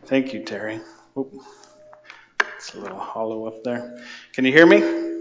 Thank you, Terry. Oop, it's a little hollow up there. Can you hear me?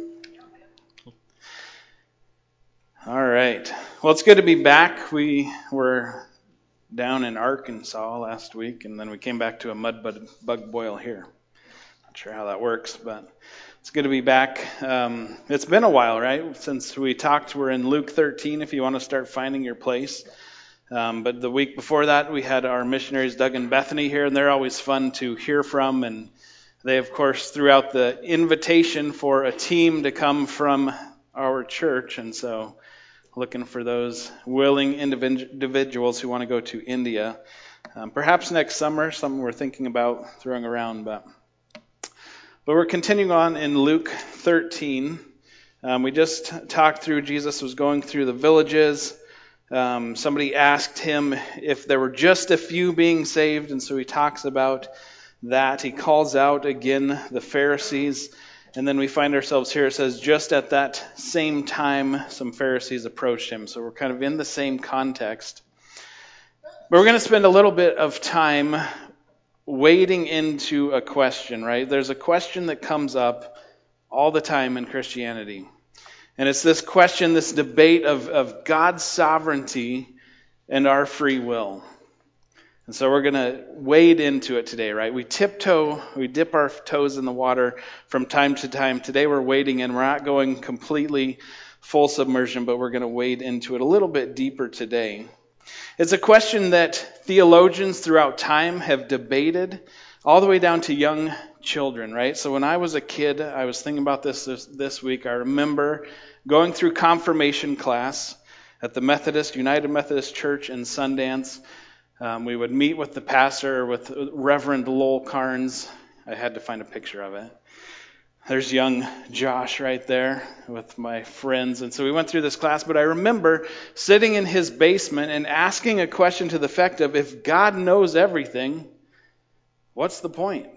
All right. Well, it's good to be back. We were down in Arkansas last week, and then we came back to a mud bug boil here. Not sure how that works, but it's good to be back. It's been a while, right? Since we talked, we're in Luke 13 if you want to start finding your place. But the week before that, we had our missionaries, Doug and Bethany, here, and they're always fun to hear from. And they, of course, threw out the invitation for a team to come from our church. And so looking for those willing individuals who want to go to India. Perhaps next summer, something we're thinking about throwing around. But we're continuing on in Luke 13. We just talked through, Jesus was going through the villages. Somebody asked him if there were just a few being saved, and so he talks about that. He calls out again the Pharisees, and then we find ourselves here. It says, just at that same time, some Pharisees approached him. So we're kind of in the same context. But we're going to spend a little bit of time wading into a question, right? There's a question that comes up all the time in Christianity. And it's this question, this debate of God's sovereignty and our free will. And so we're going to wade into it today, right? We dip our toes in the water from time to time. Today we're wading in. We're not going completely full submersion, but we're going to wade into it a little bit deeper today. It's a question that theologians throughout time have debated all the way down to young children, right? So when I was a kid, I was thinking about this week. I remember going through confirmation class at the United Methodist Church in Sundance. We would meet with the pastor, with Reverend Lowell Carnes. I had to find a picture of it. There's young Josh right there with my friends. And so we went through this class, but I remember sitting in his basement and asking a question to the effect of, if God knows everything, what's the point?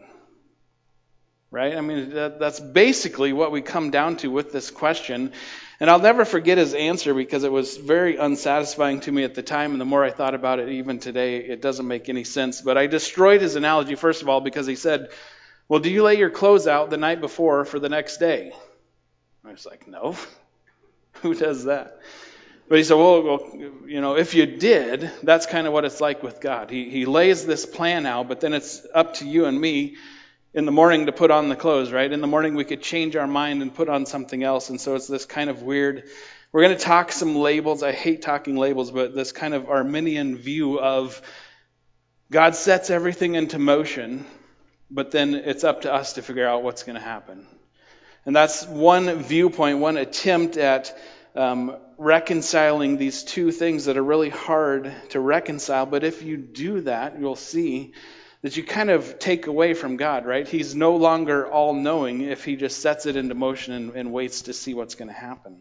Right? I mean, that's basically what we come down to with this question. And I'll never forget his answer because it was very unsatisfying to me at the time. And the more I thought about it, even today, it doesn't make any sense. But I destroyed his analogy, first of all, because he said, well, do you lay your clothes out the night before for the next day? I was like, no. Who does that? But he said, well, if you did, that's kind of what it's like with God. He lays this plan out, but then it's up to you and me in the morning to put on the clothes, right? In the morning we could change our mind and put on something else. And so it's this kind of weird, we're going to talk some labels. I hate talking labels, but this kind of Arminian view of God sets everything into motion, but then it's up to us to figure out what's going to happen. And that's one viewpoint, one attempt at reconciling these two things that are really hard to reconcile. But if you do that, you'll see that you kind of take away from God, right? He's no longer all-knowing if he just sets it into motion and waits to see what's going to happen.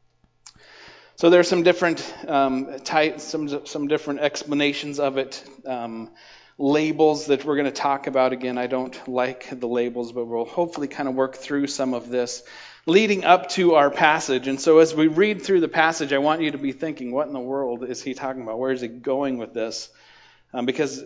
So there are some different some different explanations of it. Labels that we're going to talk about. Again, I don't like the labels, but we'll hopefully kind of work through some of this leading up to our passage. And so as we read through the passage, I want you to be thinking, what in the world is he talking about? Where is he going with this? Because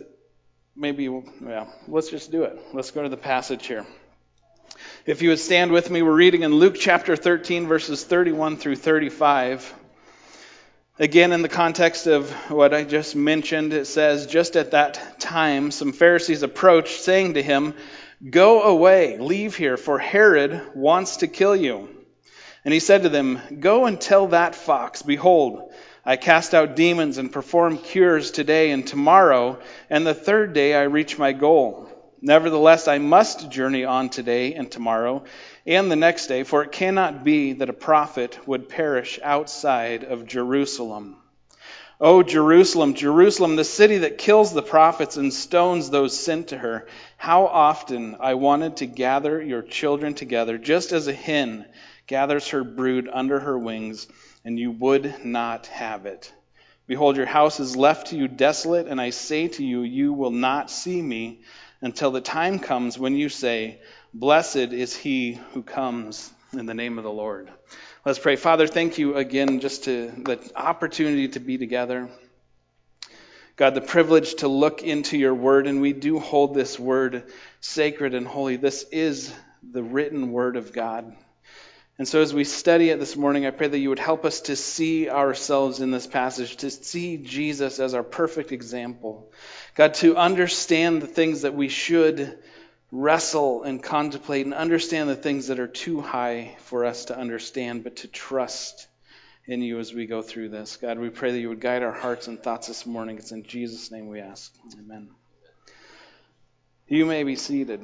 let's just do it. Let's go to the passage here. If you would stand with me, we're reading in Luke chapter 13, verses 31 through 35. Again, in the context of what I just mentioned, it says, just at that time, some Pharisees approached, saying to him, go away, leave here, for Herod wants to kill you. And he said to them, go and tell that fox, behold, I cast out demons and perform cures today and tomorrow, and the third day I reach my goal. Nevertheless, I must journey on today and tomorrow and the next day, for it cannot be that a prophet would perish outside of Jerusalem. O Jerusalem, Jerusalem, the city that kills the prophets and stones those sent to her, how often I wanted to gather your children together, just as a hen gathers her brood under her wings, and you would not have it. Behold, your house is left to you desolate, and I say to you, you will not see me until the time comes when you say, blessed is he who comes in the name of the Lord. Let's pray. Father, thank you again just to the opportunity to be together. God, the privilege to look into your word, and we do hold this word sacred and holy. This is the written word of God. And so as we study it this morning, I pray that you would help us to see ourselves in this passage, to see Jesus as our perfect example. God, to understand the things that we should wrestle and contemplate, and understand the things that are too high for us to understand, but to trust in you as we go through this. God, we pray that you would guide our hearts and thoughts this morning. It's in Jesus' name we ask. Amen. You may be seated.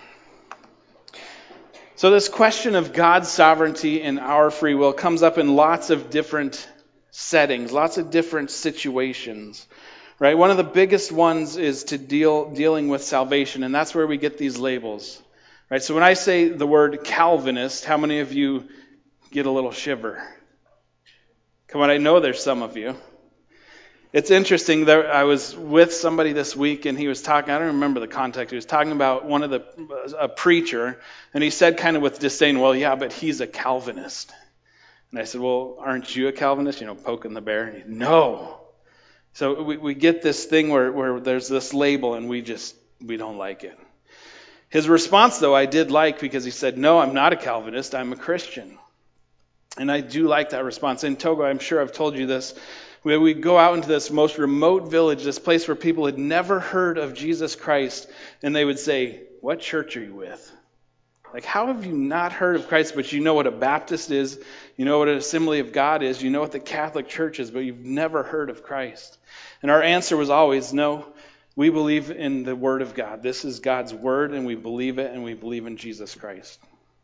So this question of God's sovereignty and our free will comes up in lots of different settings, lots of different situations, right? One of the biggest ones is to dealing with salvation, and that's where we get these labels, right? So when I say the word Calvinist, how many of you get a little shiver? Come on, I know there's some of you. It's interesting that I was with somebody this week and he was talking, I don't remember the context, he was talking about a preacher, and he said kind of with disdain, well, yeah, but he's a Calvinist. And I said, well, aren't you a Calvinist? Poking the bear. And he, no. So we get this thing where there's this label and we don't like it. His response, though, I did like, because he said, no, I'm not a Calvinist, I'm a Christian. And I do like that response. In Togo, I'm sure I've told you this, we go out into this most remote village, this place where people had never heard of Jesus Christ, and they would say, what church are you with? Like, how have you not heard of Christ, but you know what a Baptist is, you know what an Assembly of God is, you know what the Catholic Church is, but you've never heard of Christ? And our answer was always, no, we believe in the Word of God. This is God's Word, and we believe it, and we believe in Jesus Christ.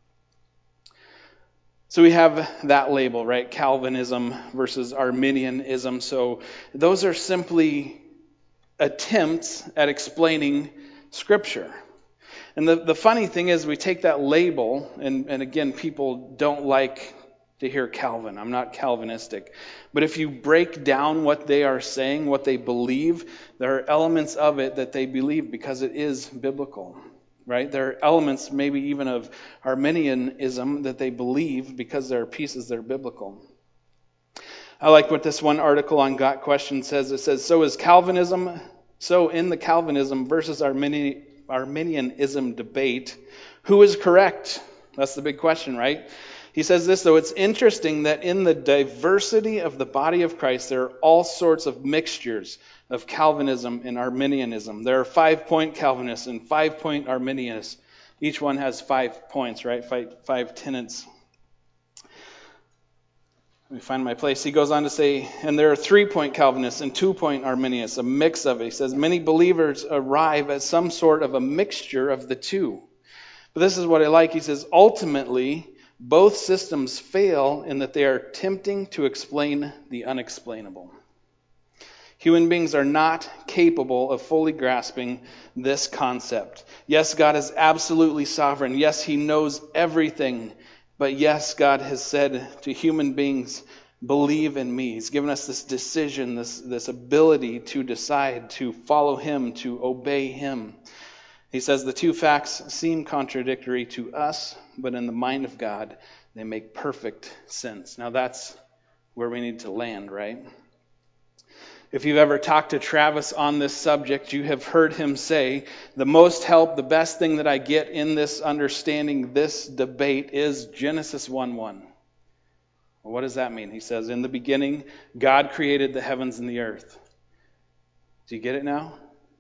So we have that label, right? Calvinism versus Arminianism. So those are simply attempts at explaining Scripture. And the funny thing is, we take that label, and again, people don't like to hear Calvin. I'm not Calvinistic. But if you break down what they are saying, what they believe, there are elements of it that they believe because it is biblical. Right? There are elements maybe even of Arminianism that they believe because there are pieces that are biblical. I like what this one article on Got Questions says. It says, so in the Calvinism versus Arminianism debate, who is correct? That's the big question, right? He says this, though, it's interesting that in the diversity of the body of Christ, there are all sorts of mixtures of Calvinism and Arminianism. There are 5-point Calvinists and 5-point Arminianists. Each one has 5 points, right? Five tenets. Let me find my place. He goes on to say, and there are 3-point Calvinists and 2-point Arminianists, a mix of it. He says, many believers arrive at some sort of a mixture of the two. But this is what I like. He says, ultimately, both systems fail in that they are attempting to explain the unexplainable. Human beings are not capable of fully grasping this concept. Yes, God is absolutely sovereign. Yes, He knows everything. But yes, God has said to human beings, believe in me. He's given us this decision, this ability to decide, to follow Him, to obey Him. He says the two facts seem contradictory to us, but in the mind of God, they make perfect sense. Now that's where we need to land, right? If you've ever talked to Travis on this subject, you have heard him say, the most help, the best thing that I get in this understanding, this debate, is Genesis 1:1. Well, what does that mean? He says, in the beginning, God created the heavens and the earth. Do you get it now?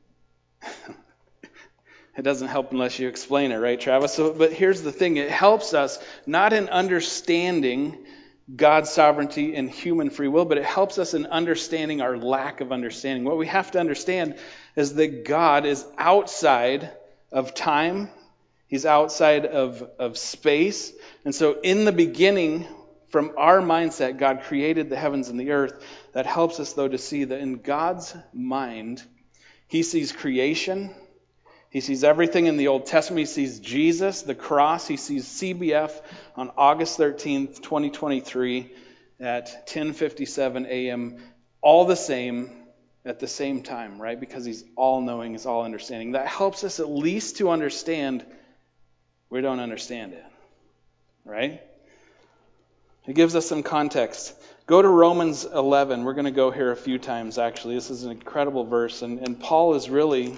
It doesn't help unless you explain it, right, Travis? But here's the thing. It helps us not in understanding God's sovereignty and human free will, but it helps us in understanding our lack of understanding. What we have to understand is that God is outside of time. He's outside of space. And so in the beginning, from our mindset, God created the heavens and the earth. That helps us, though, to see that in God's mind, He sees creation. He sees everything in the Old Testament. He sees Jesus, the cross. He sees CBF on August 13th, 2023 at 10:57 a.m. All the same at the same time, right? Because He's all-knowing, He's all-understanding. That helps us at least to understand we don't understand it, right? It gives us some context. Go to Romans 11. We're going to go here a few times, actually. This is an incredible verse. And Paul is really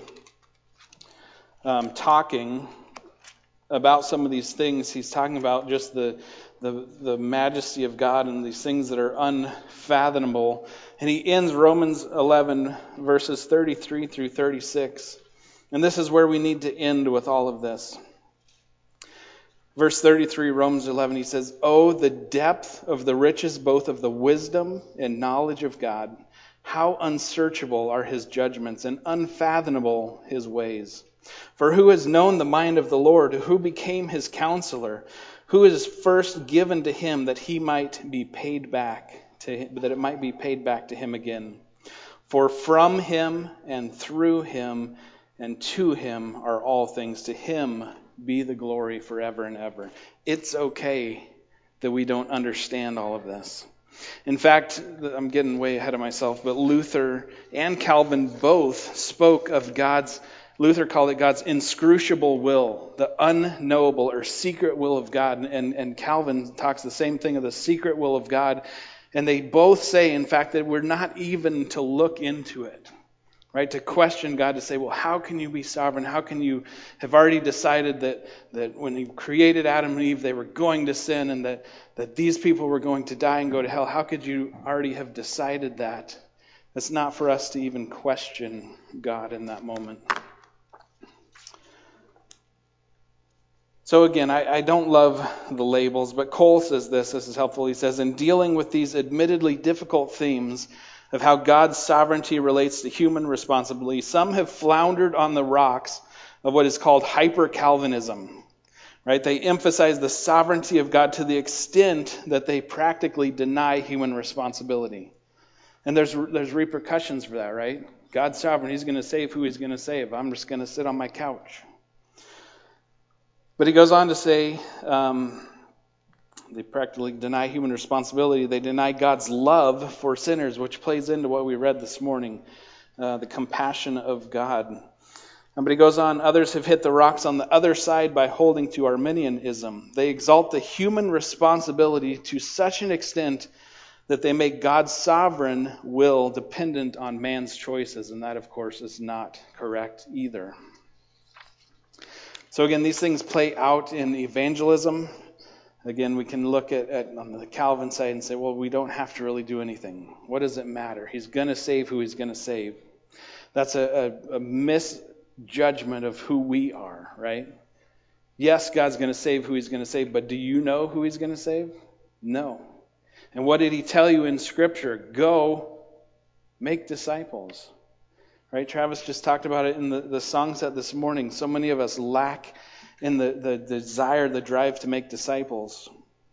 talking about some of these things. He's talking about just the majesty of God and these things that are unfathomable. And he ends Romans 11, verses 33 through 36. And this is where we need to end with all of this. Verse 33, Romans 11, he says, "Oh, the depth of the riches, both of the wisdom and knowledge of God. How unsearchable are his judgments and unfathomable his ways. For who has known the mind of the Lord? Who became his counselor? Who is first given to him that he might be paid back to him, that it might be paid back to him again? For from him and through him and to him are all things. To him be the glory forever and ever." It's okay that we don't understand all of this. In fact, I'm getting way ahead of myself, but Luther and Calvin both spoke of Luther called it God's inscrutable will, the unknowable or secret will of God. And Calvin talks the same thing of the secret will of God. And they both say, in fact, that we're not even to look into it. Right, to question God, to say, well, how can you be sovereign? How can you have already decided that when you created Adam and Eve, they were going to sin and that these people were going to die and go to hell? How could you already have decided that? It's not for us to even question God in that moment. So again, I don't love the labels, but Cole says this is helpful. He says, in dealing with these admittedly difficult themes of how God's sovereignty relates to human responsibility, some have floundered on the rocks of what is called hyper-Calvinism. Right? They emphasize the sovereignty of God to the extent that they practically deny human responsibility. And there's repercussions for that, right? God's sovereign. He's going to save who he's going to save. I'm just going to sit on my couch. But he goes on to say, they practically deny human responsibility. They deny God's love for sinners, which plays into what we read this morning, the compassion of God. But he goes on, others have hit the rocks on the other side by holding to Arminianism. They exalt the human responsibility to such an extent that they make God's sovereign will dependent on man's choices. And that, of course, is not correct either. So again, these things play out in evangelism. Again, we can look at on the Calvin side and say, well, we don't have to really do anything. What does it matter? He's going to save who he's going to save. That's a misjudgment of who we are, right? Yes, God's going to save who he's going to save, but do you know who he's going to save? No. And what did he tell you in Scripture? Go make disciples. Right? Travis just talked about it in the song set this morning. So many of us lack in the desire, the drive to make disciples.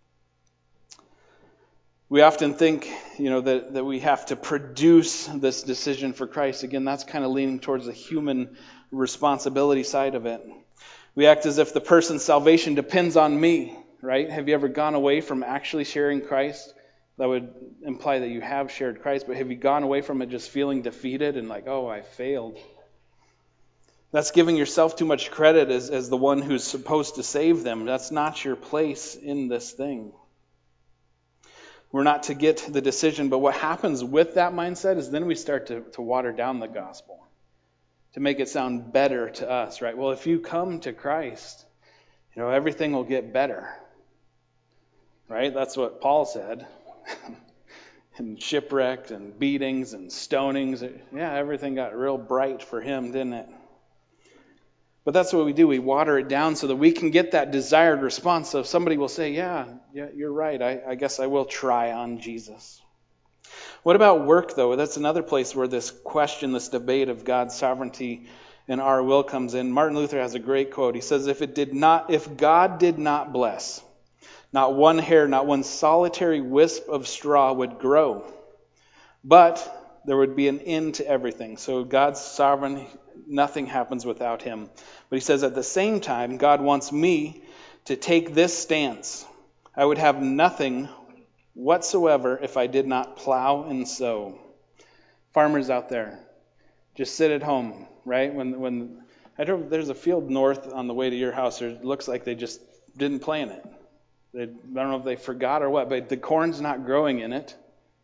We often think, that we have to produce this decision for Christ. Again, that's kind of leaning towards the human responsibility side of it. We act as if the person's salvation depends on me, right? Have you ever gone away from actually sharing Christ? That would imply that you have shared Christ, but have you gone away from it just feeling defeated and like, oh, I failed? That's giving yourself too much credit as the one who's supposed to save them. That's not your place in this thing. We're not to get the decision, but what happens with that mindset is then we start to water down the gospel, to make it sound better to us, right? Well, if you come to Christ, everything will get better, right? That's what Paul said. And shipwrecked and beatings and stonings. Yeah, everything got real bright for him, didn't it? But that's what we do. We water it down so that we can get that desired response. So if somebody will say, yeah, you're right. I guess I will try on Jesus. What about work, though? That's another place where this question, this debate of God's sovereignty and our will comes in. Martin Luther has a great quote. He says, if God did not bless, not one hair, not one solitary wisp of straw would grow. But there would be an end to everything. So God's sovereign, nothing happens without him. But he says at the same time, God wants me to take this stance. I would have nothing whatsoever if I did not plow and sow. Farmers out there, just sit at home, right? When I drove, there's a field north on the way to your house. It looks like they just didn't plant it. I don't know if they forgot or what, but the corn's not growing in it.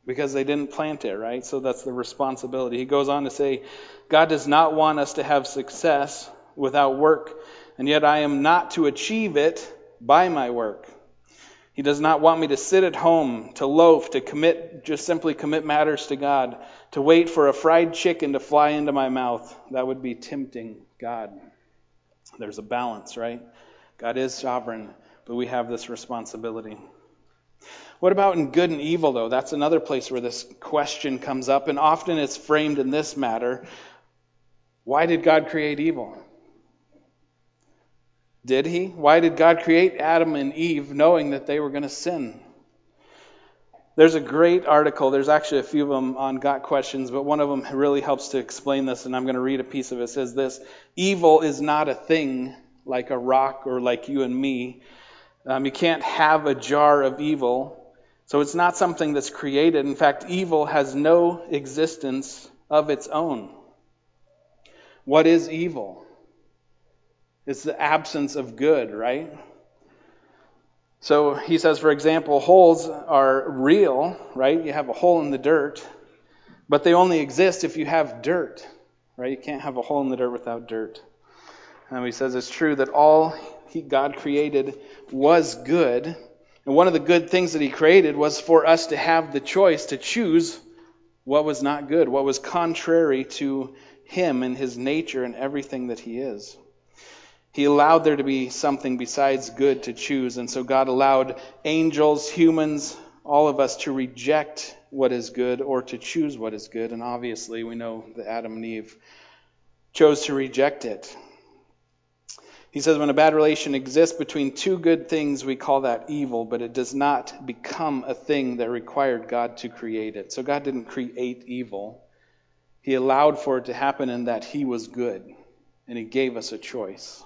because they didn't plant it, right? So that's the responsibility. He goes on to say, God does not want us to have success without work, and yet I am not to achieve it by my work. He does not want me to sit at home, to loaf, just simply commit matters to God, to wait for a fried chicken to fly into my mouth. That would be tempting God. There's a balance, right? God is sovereign, but we have this responsibility. What about in good and evil, though? That's another place where this question comes up, and often it's framed in this matter. Why did God create evil? Did he? Why did God create Adam and Eve knowing that they were going to sin? There's a great article. There's actually a few of them on Got Questions, but one of them really helps to explain this, and I'm going to read a piece of it. It says this: evil is not a thing like a rock or like you and me. You can't have a jar of evil. So it's not something that's created. In fact, evil has no existence of its own. What is evil? It's the absence of good, right? So he says, for example, holes are real, right? You have a hole in the dirt, but they only exist if you have dirt, right? You can't have a hole in the dirt without dirt. And he says it's true that all God created was good. And one of the good things that he created was for us to have the choice to choose what was not good, what was contrary to him and his nature and everything that he is. He allowed there to be something besides good to choose. And so God allowed angels, humans, all of us to reject what is good or to choose what is good. And obviously we know that Adam and Eve chose to reject it. He says when a bad relation exists between two good things, we call that evil, but it does not become a thing that required God to create it. So God didn't create evil. He allowed for it to happen in that he was good, and he gave us a choice.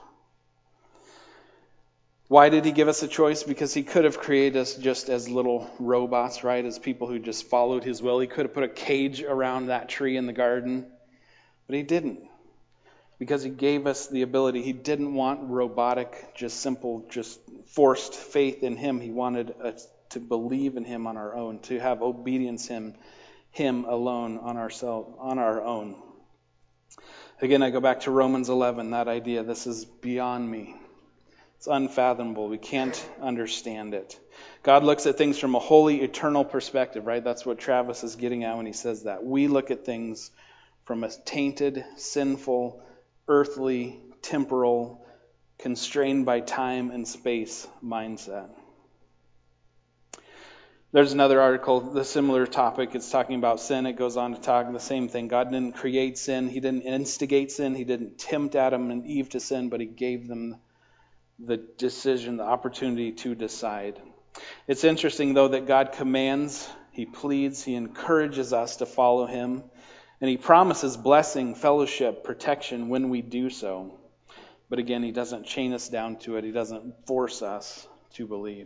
Why did he give us a choice? Because he could have created us just as little robots, right? As people who just followed his will. He could have put a cage around that tree in the garden, but he didn't. Because he gave us the ability. He didn't want robotic, just simple, just forced faith in him. He wanted us to believe in him on our own, to have obedience in him alone on our own. Again, I go back to Romans 11, that idea. This is beyond me. It's unfathomable. We can't understand it. God looks at things from a holy, eternal perspective, right? That's what Travis is getting at when he says that. We look at things from a tainted, sinful, earthly, temporal, constrained by time and space mindset. There's another article, the similar topic. It's talking about sin. It goes on to talk the same thing. God didn't create sin. He didn't instigate sin. He didn't tempt Adam and Eve to sin, but he gave them the decision, the opportunity to decide. It's interesting, though, that God commands, he pleads, he encourages us to follow him. And he promises blessing, fellowship, protection when we do so. But again, he doesn't chain us down to it. He doesn't force us to believe.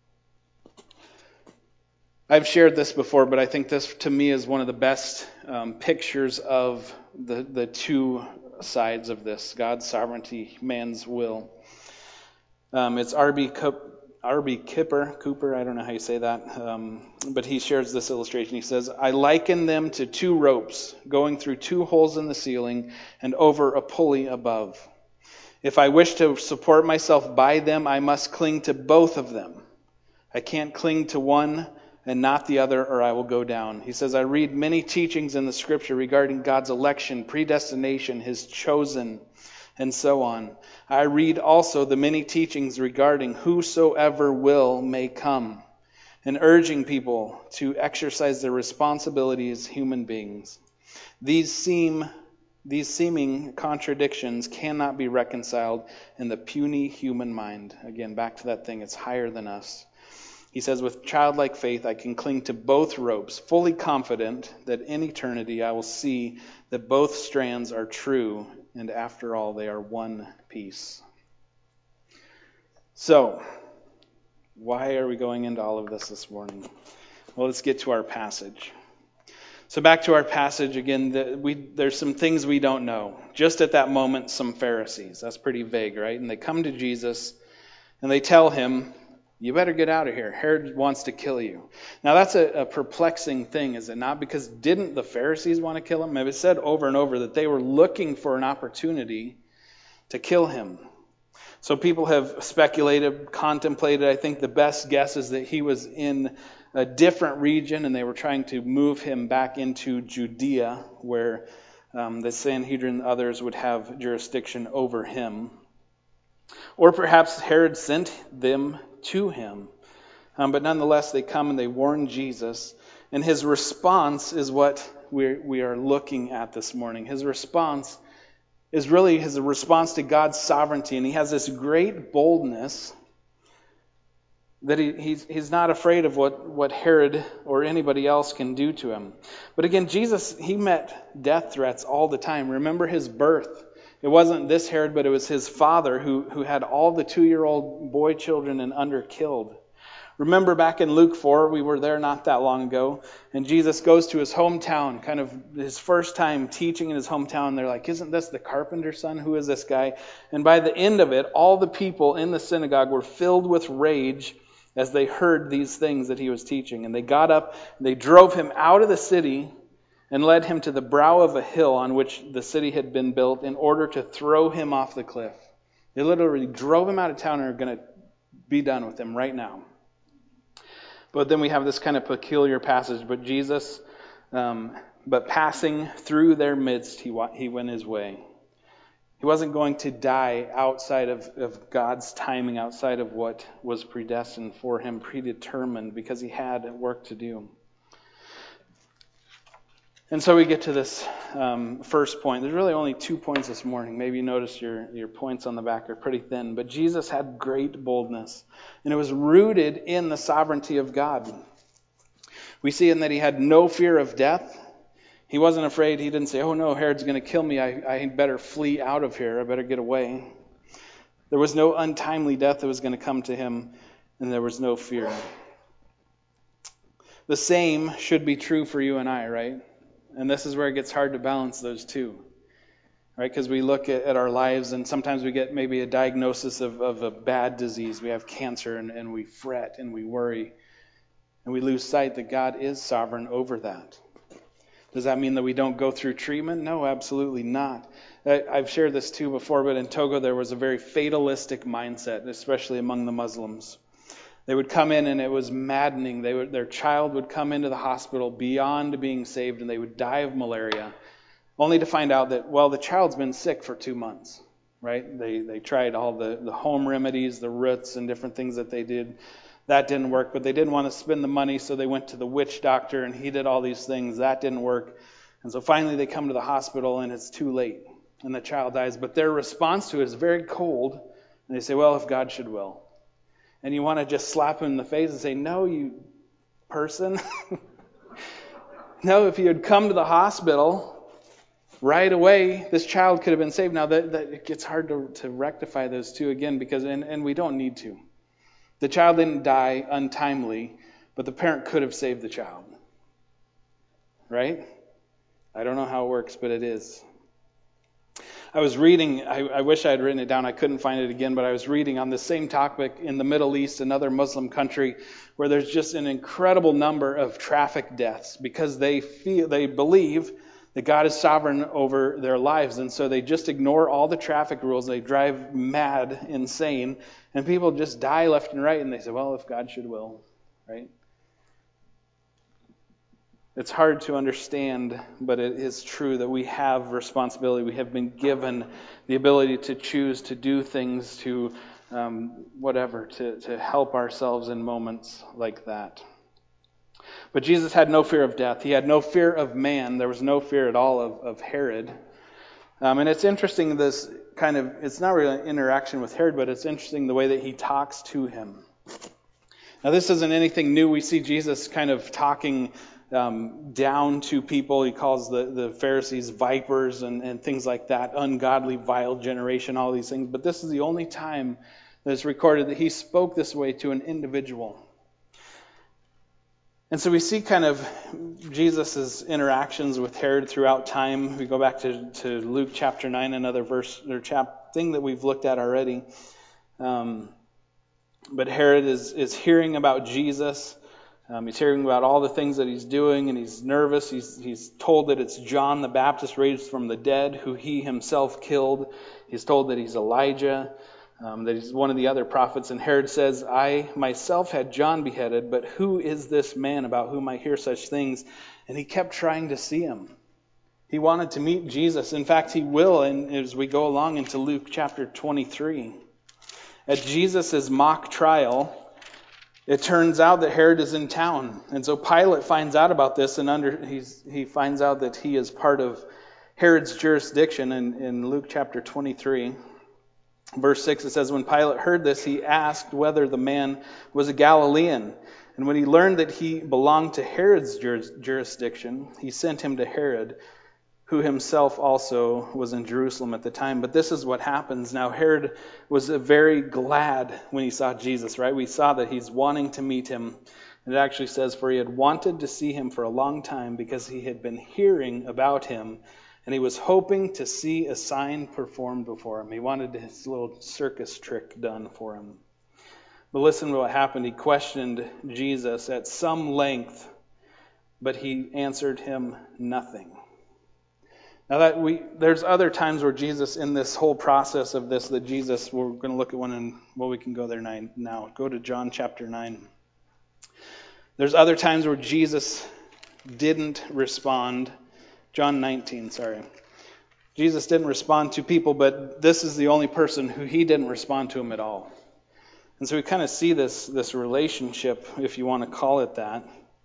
I've shared this before, but I think this, to me, is one of the best pictures of the two sides of this, God's sovereignty, man's will. It's R.B. Cooper, I don't know how you say that, but he shares this illustration. He says, I liken them to two ropes going through two holes in the ceiling and over a pulley above. If I wish to support myself by them, I must cling to both of them. I can't cling to one and not the other, or I will go down. He says, I read many teachings in the scripture regarding God's election, predestination, his chosen, and so on. I read also the many teachings regarding whosoever will may come, and urging people to exercise their responsibility as human beings. These seeming contradictions cannot be reconciled in the puny human mind. Again, back to that thing, it's higher than us. He says, with childlike faith, I can cling to both ropes, fully confident that in eternity I will see that both strands are true, and after all, they are one piece. So, why are we going into all of this morning? Well, let's get to our passage. So back to our passage again, there's some things we don't know. Just at that moment, some Pharisees. That's pretty vague, right? And they come to Jesus, and they tell him, You better get out of here. Herod wants to kill you. Now that's a perplexing thing, is it not? Because didn't the Pharisees want to kill him? It said over and over that they were looking for an opportunity to kill him. So people have speculated, contemplated. I think the best guess is that he was in a different region and they were trying to move him back into Judea, where the Sanhedrin and others would have jurisdiction over him. Or perhaps Herod sent them to him. But nonetheless, they come and they warn Jesus. And his response is what we are looking at this morning. His response is really his response to God's sovereignty. And he has this great boldness that he's not afraid of what Herod or anybody else can do to him. But again, Jesus, he met death threats all the time. Remember his birth. It wasn't this Herod, but it was his father who had all the 2-year-old boy children and under killed. Remember back in Luke 4, we were there not that long ago, and Jesus goes to his hometown, kind of his first time teaching in his hometown. They're like, isn't this the carpenter's son? Who is this guy? And by the end of it, all the people in the synagogue were filled with rage as they heard these things that he was teaching. And they got up, they drove him out of the city and led him to the brow of a hill on which the city had been built in order to throw him off the cliff. They literally drove him out of town and are going to be done with him right now. But then we have this kind of peculiar passage. But Jesus, but passing through their midst, he went his way. He wasn't going to die outside of God's timing, outside of what was predestined for him, predetermined, because he had work to do. And so we get to this first point. There's really only 2 points this morning. Maybe you notice your points on the back are pretty thin. But Jesus had great boldness. And it was rooted in the sovereignty of God. We see in that he had no fear of death. He wasn't afraid. He didn't say, oh no, Herod's going to kill me. I better flee out of here. I better get away. There was no untimely death that was going to come to him. And there was no fear. The same should be true for you and I, right? And this is where it gets hard to balance those two, right? Because we look at our lives and sometimes we get maybe a diagnosis of a bad disease. We have cancer and we fret and we worry. And we lose sight that God is sovereign over that. Does that mean that we don't go through treatment? No, absolutely not. I've shared this too before, but in Togo there was a very fatalistic mindset, especially among the Muslims. They would come in and it was maddening. Their child would come into the hospital beyond being saved and they would die of malaria, only to find out that, well, the child's been sick for 2 months, right? They tried all the home remedies, the roots and different things that they did. That didn't work, but they didn't want to spend the money, so they went to the witch doctor and he did all these things. That didn't work. And so finally they come to the hospital and it's too late and the child dies. But their response to it is very cold. And they say, well, if God should will. And you want to just slap him in the face and say, no, you person. No, if you had come to the hospital right away, this child could have been saved. Now, that it gets hard to rectify those two again, because and we don't need to. The child didn't die untimely, but the parent could have saved the child. Right? I don't know how it works, but it is. I was reading, I wish I had written it down, I couldn't find it again, but I was reading on the same topic in the Middle East, another Muslim country, where there's just an incredible number of traffic deaths because they believe that God is sovereign over their lives, and so they just ignore all the traffic rules. They drive mad, insane, and people just die left and right, and they say, well, if God should will, right? It's hard to understand, but it is true that we have responsibility. We have been given the ability to choose to do things, to to help ourselves in moments like that. But Jesus had no fear of death. He had no fear of man. There was no fear at all of Herod. And it's interesting, it's not really an interaction with Herod, but it's interesting the way that he talks to him. Now, this isn't anything new. We see Jesus kind of talking down to people. He calls the Pharisees vipers and things like that, ungodly, vile generation, all these things. But this is the only time that it's recorded that he spoke this way to an individual. And so we see kind of Jesus' interactions with Herod throughout time. We go back to Luke chapter 9, another verse or thing that we've looked at already. But Herod is hearing about Jesus. He's hearing about all the things that he's doing, and he's nervous. He's told that it's John the Baptist raised from the dead, who he himself killed. He's told that he's Elijah, that he's one of the other prophets. And Herod says, I myself had John beheaded, but who is this man about whom I hear such things? And he kept trying to see him. He wanted to meet Jesus. In fact, he will, and as we go along into Luke chapter 23. At Jesus' mock trial, it turns out that Herod is in town. And so Pilate finds out about this, and he finds out that he is part of Herod's jurisdiction. In Luke chapter 23, verse 6, it says, when Pilate heard this, he asked whether the man was a Galilean. And when he learned that he belonged to Herod's jurisdiction, he sent him to Herod, who himself also was in Jerusalem at the time. But this is what happens. Now, Herod was very glad when he saw Jesus, right? We saw that he's wanting to meet him. And it actually says, for he had wanted to see him for a long time because he had been hearing about him, and he was hoping to see a sign performed before him. He wanted his little circus trick done for him. But listen to what happened. He questioned Jesus at some length, but he answered him nothing. Now there's other times where Jesus, in this whole process of this, that Jesus, we're going to look at one, and well, we can go there now. Go to John chapter 9. There's other times where Jesus didn't respond. John 19, sorry. Jesus didn't respond to people, but this is the only person who he didn't respond to him at all. And so we kind of see this relationship, if you want to call it that.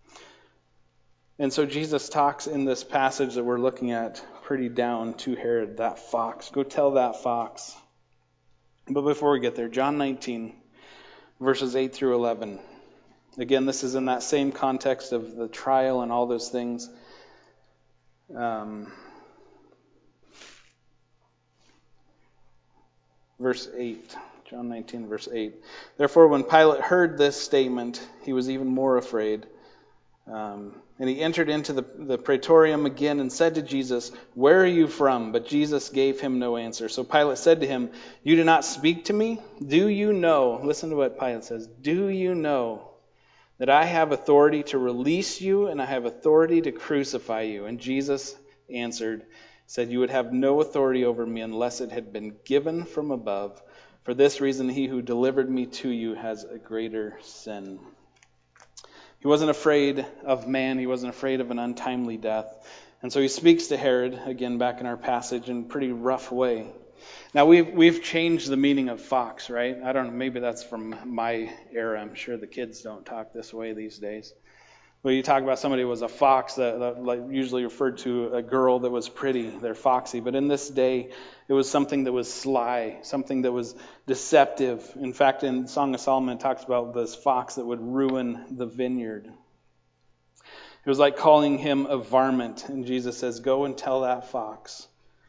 And so Jesus talks in this passage that we're looking at pretty down to Herod, that fox. Go tell that fox. But before we get there, John 19, verses 8 through 11. Again, this is in that same context of the trial and all those things. Verse 8. John 19, verse 8. Therefore, when Pilate heard this statement, he was even more afraid. And he entered into the praetorium again and said to Jesus, where are you from? But Jesus gave him no answer. So Pilate said to him, you do not speak to me? Do you know, listen to what Pilate says, do you know that I have authority to release you and I have authority to crucify you? And Jesus answered, said, you would have no authority over me unless it had been given from above. For this reason, he who delivered me to you has a greater sin. He wasn't afraid of man. He wasn't afraid of an untimely death. And so he speaks to Herod, again, back in our passage, in a pretty rough way. Now, we've changed the meaning of fox, right? I don't know, maybe that's from my era. I'm sure the kids don't talk this way these days. When you talk about somebody who was a fox, that like usually referred to a girl that was pretty. They're foxy. But in this day, it was something that was sly, something that was deceptive. In fact, in Song of Solomon, it talks about this fox that would ruin the vineyard. It was like calling him a varmint. And Jesus says, go and tell that fox.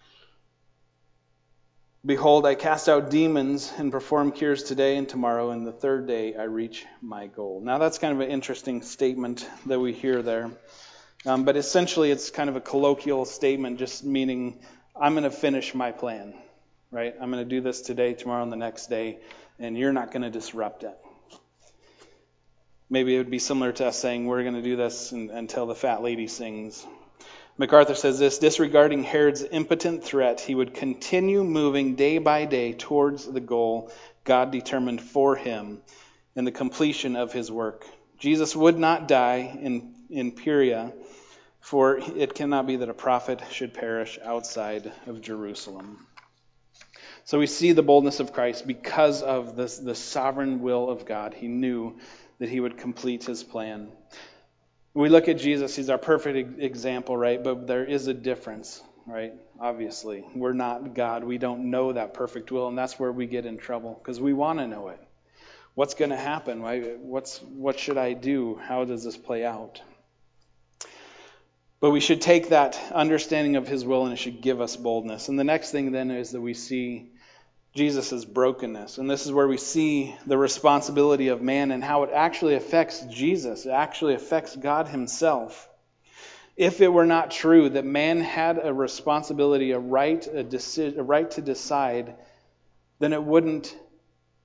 Behold, I cast out demons and perform cures today and tomorrow, and the third day I reach my goal. Now that's kind of an interesting statement that we hear there. But essentially it's kind of a colloquial statement, just meaning I'm going to finish my plan, right? I'm going to do this today, tomorrow, and the next day, and you're not going to disrupt it. Maybe it would be similar to us saying we're going to do this until the fat lady sings. MacArthur says this, disregarding Herod's impotent threat, he would continue moving day by day towards the goal God determined for him in the completion of his work. Jesus would not die in Perea, for it cannot be that a prophet should perish outside of Jerusalem. So we see the boldness of Christ because of the sovereign will of God. He knew that he would complete his plan. We look at Jesus, he's our perfect example, right? But there is a difference, right? Obviously, we're not God. We don't know that perfect will, and that's where we get in trouble because we want to know it. What's going to happen? Right? What should I do? How does this play out? But we should take that understanding of his will and it should give us boldness. And the next thing then is that we see Jesus' brokenness. And this is where we see the responsibility of man and how it actually affects Jesus. It actually affects God himself. If it were not true that man had a responsibility, a right to decide, then it wouldn't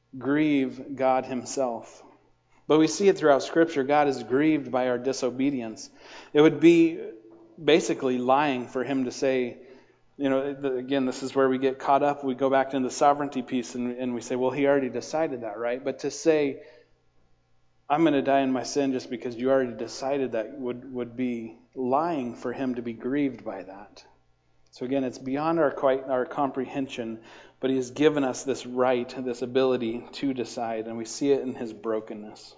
grieve God himself. But we see it throughout Scripture. God is grieved by our disobedience. It would be basically lying for him to say, again, this is where we get caught up. We go back to the sovereignty piece and we say, well, he already decided that, right? But to say, I'm going to die in my sin just because you already decided that would be lying for him to be grieved by that. So again, it's beyond our comprehension, but he has given us this right, this ability to decide, and we see it in his brokenness.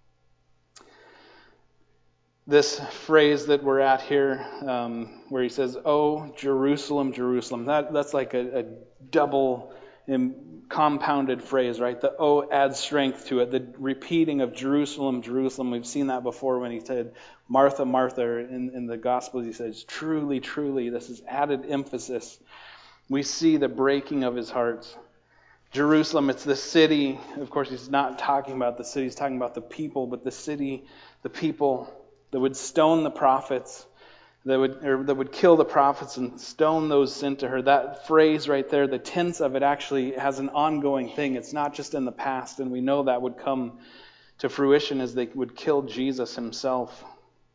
This phrase that we're at here, where he says, "Oh, Jerusalem, Jerusalem," that's like a double compounded phrase, right? The "oh" adds strength to it. The repeating of Jerusalem, Jerusalem, we've seen that before when he said, "Martha, Martha," in the Gospels he says, "Truly, truly." This is added emphasis. We see the breaking of his heart. Jerusalem, it's the city. Of course, he's not talking about the city, he's talking about the people, but the city, the people that would stone the prophets, that would kill the prophets and stone those sent to her. That phrase right there, the tense of it actually has an ongoing thing. It's not just in the past, and we know that would come to fruition as they would kill Jesus himself.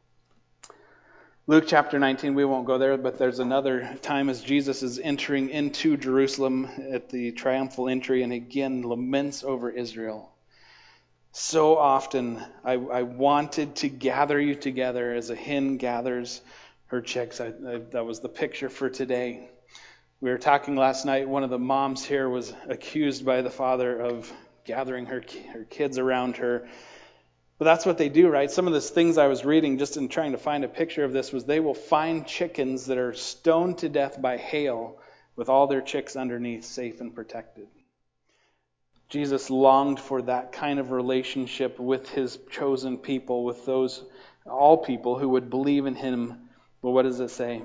Luke chapter 19, we won't go there, but there's another time as Jesus is entering into Jerusalem at the triumphal entry and again laments over Israel. So often I wanted to gather you together as a hen gathers her chicks. That was the picture for today. We were talking last night, one of the moms here was accused by the father of gathering her kids around her. But that's what they do, right? Some of the things I was reading just in trying to find a picture of this was they will find chickens that are stoned to death by hail with all their chicks underneath, safe and protected. Jesus longed for that kind of relationship with his chosen people, with those, all people who would believe in him. But what does it say?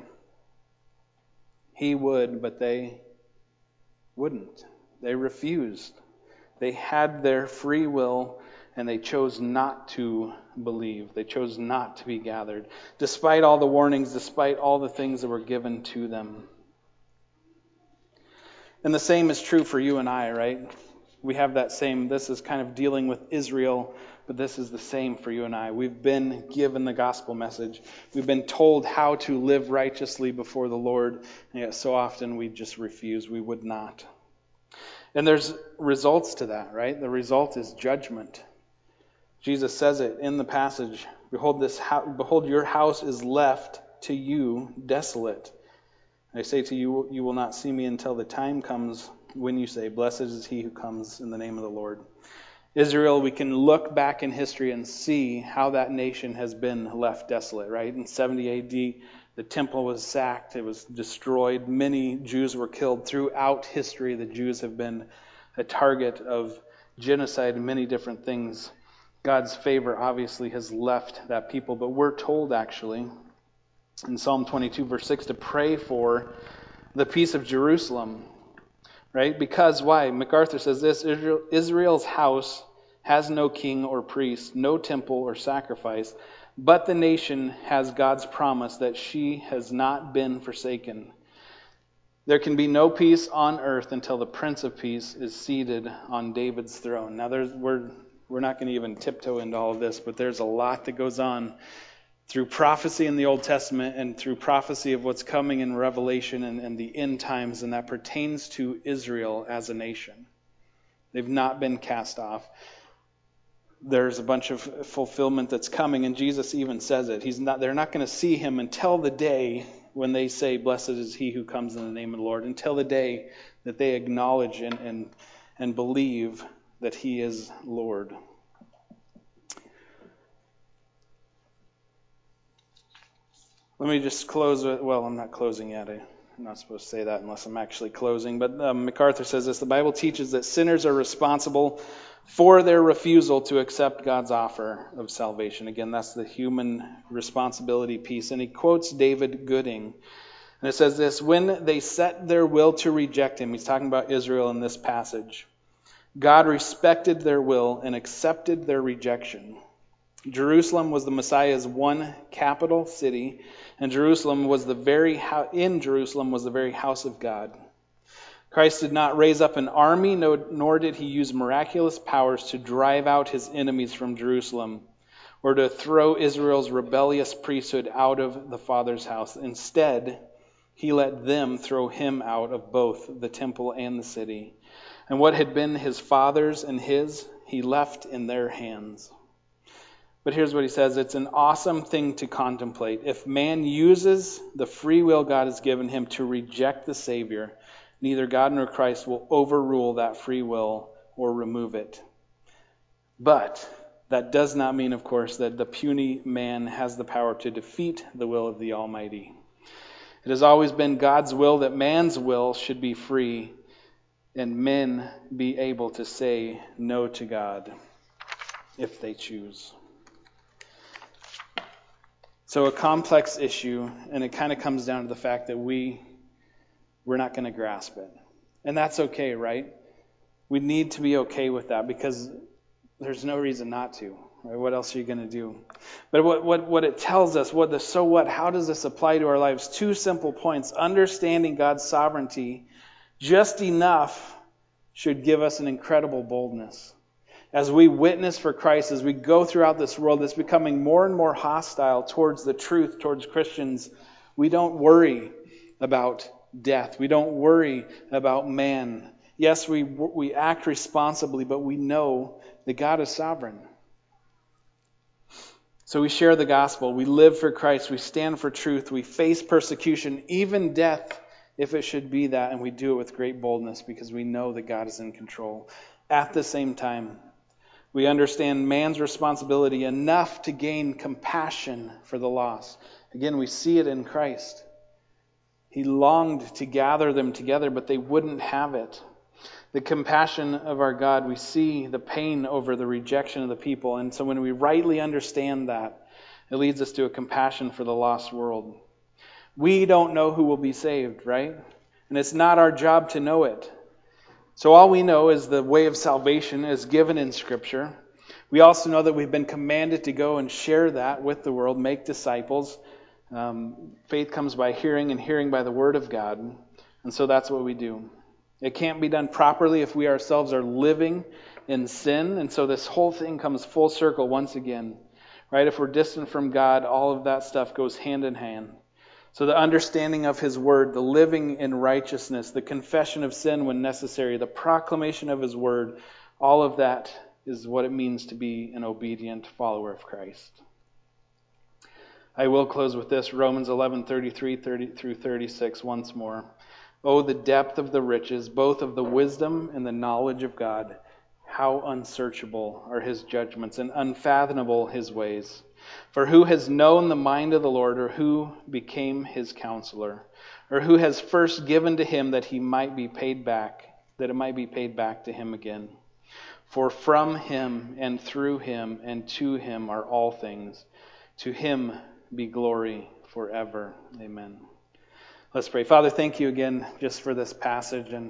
He would, but they wouldn't. They refused. They had their free will, and they chose not to believe. They chose not to be gathered, despite all the warnings, despite all the things that were given to them. And the same is true for you and I, right? We have that same, this is kind of dealing with Israel, but this is the same for you and I. We've been given the gospel message. We've been told how to live righteously before the Lord, and yet so often we just refuse. We would not. And there's results to that, right? The result is judgment. Jesus says it in the passage. Behold, your house is left to you desolate. I say to you, you will not see me until the time comes when you say, blessed is he who comes in the name of the Lord. Israel, we can look back in history and see how that nation has been left desolate, right? In 70 AD, the temple was sacked. It was destroyed. Many Jews were killed. Throughout history, the Jews have been a target of genocide and many different things. God's favor obviously has left that people, but we're told actually in Psalm 22 verse 6 to pray for the peace of Jerusalem, right? Because why? MacArthur says this, Israel's house has no king or priest, no temple or sacrifice, but the nation has God's promise that she has not been forsaken. There can be no peace on earth until the Prince of Peace is seated on David's throne. Now we're not going to even tiptoe into all of this, but there's a lot that goes on through prophecy in the Old Testament and through prophecy of what's coming in Revelation and the end times, and that pertains to Israel as a nation. They've not been cast off. There's a bunch of fulfillment that's coming, and Jesus even says it. They're not going to see him until the day when they say, blessed is he who comes in the name of the Lord, until the day that they acknowledge and believe that he is Lord. Let me just close with, well, I'm not closing yet. I'm not supposed to say that unless I'm actually closing. But MacArthur says this, the Bible teaches that sinners are responsible for their refusal to accept God's offer of salvation. Again, that's the human responsibility piece. And he quotes David Gooding. And it says this, when they set their will to reject him, he's talking about Israel in this passage, God respected their will and accepted their rejection. Jerusalem was the Messiah's one capital city, and Jerusalem was the very house of God. Christ did not raise up an army, nor did he use miraculous powers to drive out his enemies from Jerusalem, or to throw Israel's rebellious priesthood out of the Father's house. Instead, he let them throw him out of both the temple and the city. And what had been his father's and his, he left in their hands. But here's what he says. It's an awesome thing to contemplate. If man uses the free will God has given him to reject the Savior, neither God nor Christ will overrule that free will or remove it. But that does not mean, of course, that the puny man has the power to defeat the will of the Almighty. It has always been God's will that man's will should be free and men be able to say no to God if they choose. So a complex issue, and it kind of comes down to the fact that we're not going to grasp it. And that's okay, right? We need to be okay with that because there's no reason not to. Right? What else are you going to do? But what it tells us, how does this apply to our lives? 2 simple points. Understanding God's sovereignty just enough should give us an incredible boldness. As we witness for Christ, as we go throughout this world that's becoming more and more hostile towards the truth, towards Christians, we don't worry about death. We don't worry about man. Yes, we act responsibly, but we know that God is sovereign. So we share the gospel. We live for Christ. We stand for truth. We face persecution, even death, if it should be that. And we do it with great boldness because we know that God is in control. At the same time, we understand man's responsibility enough to gain compassion for the lost. Again, we see it in Christ. He longed to gather them together, but they wouldn't have it. The compassion of our God, we see the pain over the rejection of the people. And so when we rightly understand that, it leads us to a compassion for the lost world. We don't know who will be saved, right? And it's not our job to know it. So all we know is the way of salvation is given in Scripture. We also know that we've been commanded to go and share that with the world, make disciples. Faith comes by hearing, and hearing by the Word of God. And so that's what we do. It can't be done properly if we ourselves are living in sin. And so this whole thing comes full circle once again. Right? If we're distant from God, all of that stuff goes hand in hand. So the understanding of His Word, the living in righteousness, the confession of sin when necessary, the proclamation of His Word, all of that is what it means to be an obedient follower of Christ. I will close with this, Romans 11:33 through 36 once more. Oh, the depth of the riches, both of the wisdom and the knowledge of God. How unsearchable are His judgments and unfathomable His ways. For who has known the mind of the Lord, or who became His counselor, or who has first given to Him that it might be paid back to Him again? For from Him and through Him and to Him are all things. To Him be glory forever. Amen. Let's pray. Father, thank you again just for this passage. And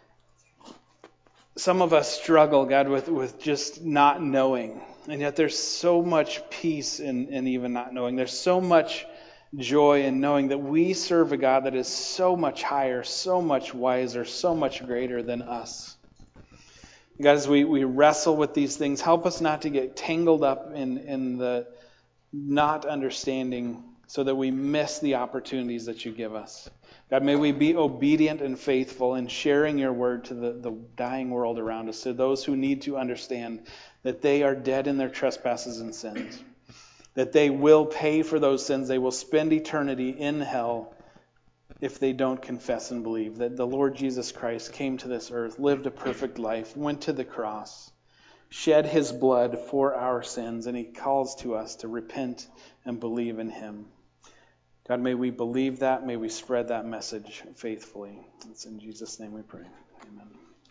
some of us struggle, God, with just not knowing. And yet there's so much peace in even not knowing. There's so much joy in knowing that we serve a God that is so much higher, so much wiser, so much greater than us. God, as we wrestle with these things, help us not to get tangled up in the not understanding so that we miss the opportunities that you give us. God, may we be obedient and faithful in sharing your word to the dying world around us, to those who need to understand that they are dead in their trespasses and sins, that they will pay for those sins, they will spend eternity in hell if they don't confess and believe that the Lord Jesus Christ came to this earth, lived a perfect life, went to the cross, shed His blood for our sins, and He calls to us to repent and believe in Him. God, may we believe that. May we spread that message faithfully. It's in Jesus' name we pray. Amen.